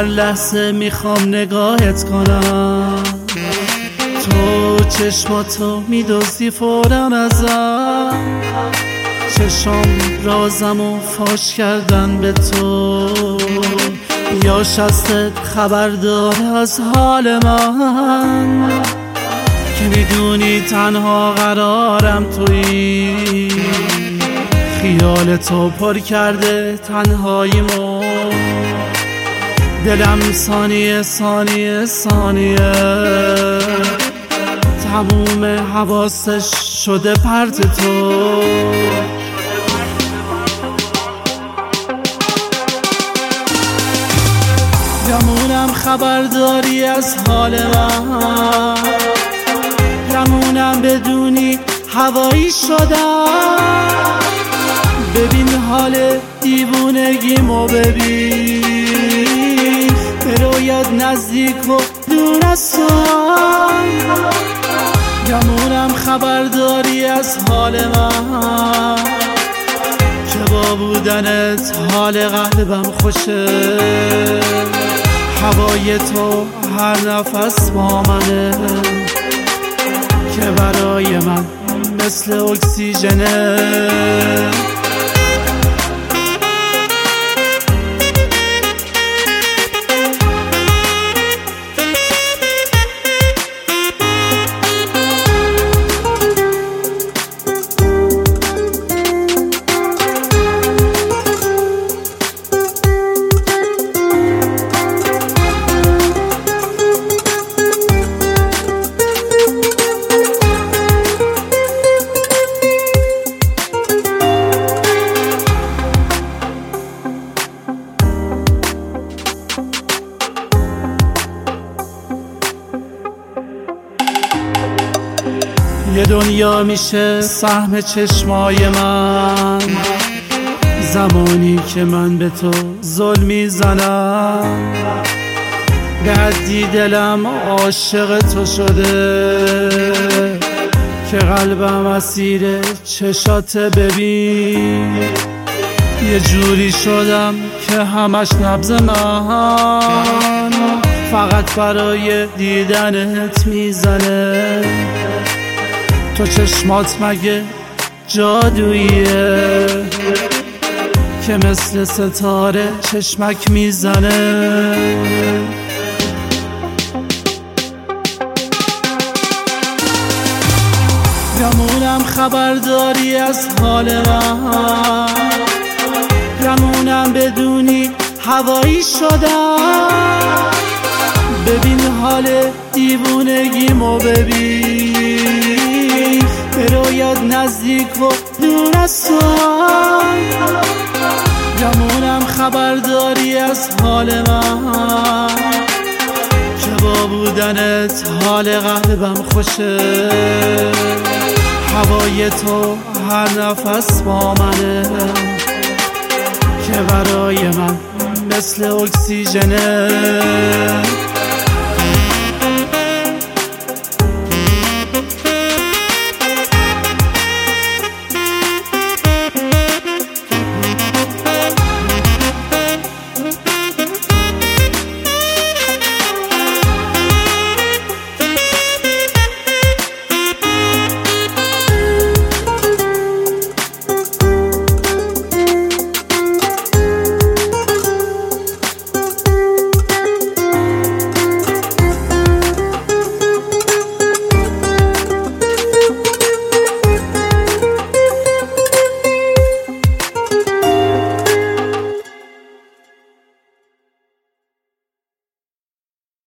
لحظه میخوام نگاهت کنم، تو چشماتو میدوزی فوراً ازم، چشم رازمو فاش کردن به تو، یا شستت خبر داره از حال من، که میدونی تنها قرارم تویی، خیال تو پر کرده تنهاییمو، دلم ثانیه ثانیه ثانیه تموم حواسش شده پرت تو. گمونم خبرداری از حال من، گمونم بدونی هوایی شدم، ببین حال دیوونگیمو ببین، بروید نزدیک و دور از تو. گمونم خبرداری از حال من، که با بودنت حال قلبم خوشه، هوای تو هر نفس با منه، که برای من مثل اکسیژنه. یه دنیا میشه سهم چشمای من، زمانی که من به تو ظلم میزنم، به حدی دلم عاشق تو شده، که قلبم اسیر چشات ببین، یه جوری شدم که همش نبض من فقط برای دیدنت میزنه. تو چشمات مگه جادوییه که مثل ستاره چشمک میزنه؟ گمونم خبرداری از حال من، گمونم بدونی هوایی شدم، ببین حال دیوونگیمو ببین، بروید نزدیک و دور از تو. گمونم خبرداری از حال من، که با بودنت حال قلبم خوشه، هوای تو هر نفس با منه، که برای من مثل اکسیژنه.